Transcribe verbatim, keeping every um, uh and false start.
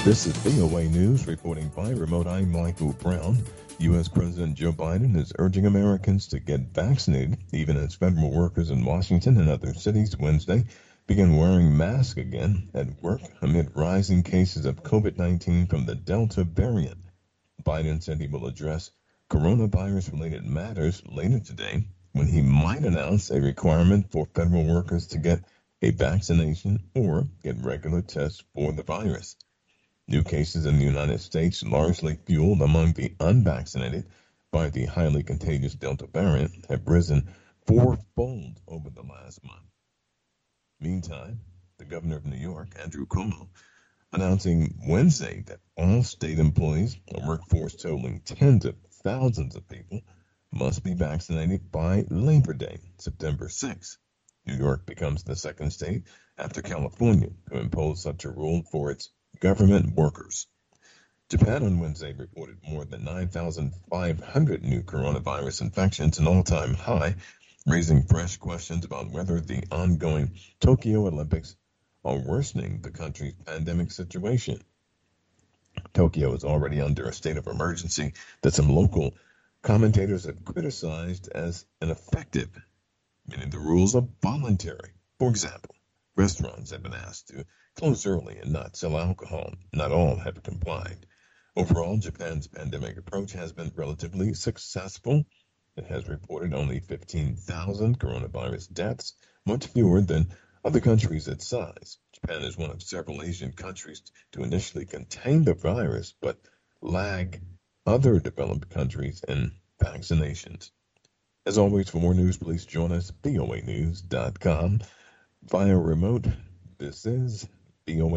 This is V O A News reporting by remote. I'm Michael Brown. U S. President Joe Biden is urging Americans to get vaccinated, even as federal workers in Washington and other cities Wednesday began wearing masks again at work amid rising cases of COVID nineteen from the Delta variant. Biden said he will address coronavirus-related matters later today when he might announce a requirement for federal workers to get a vaccination or get regular tests for the virus. New cases in the United States, largely fueled among the unvaccinated by the highly contagious Delta variant, have risen fourfold over the last month. Meantime, the governor of New York, Andrew Cuomo, announcing Wednesday that all state employees, a workforce totaling tens of thousands of people, must be vaccinated by Labor Day, September sixth. New York becomes the second state after California to impose such a rule for its government workers. Japan on Wednesday reported more than nine thousand five hundred new coronavirus infections, an all-time high, raising fresh questions about whether the ongoing Tokyo Olympics are worsening the country's pandemic situation. Tokyo is already under a state of emergency that some local commentators have criticized as ineffective, meaning the rules are voluntary. For example, restaurants have been asked to close early and not sell alcohol. Not all have complied. Overall, Japan's pandemic approach has been relatively successful. It has reported only fifteen thousand coronavirus deaths, much fewer than other countries its size. Japan is one of several Asian countries to initially contain the virus, but lag other developed countries in vaccinations. As always, for more news, please join us, V O A news dot com. Via remote, this is V O A.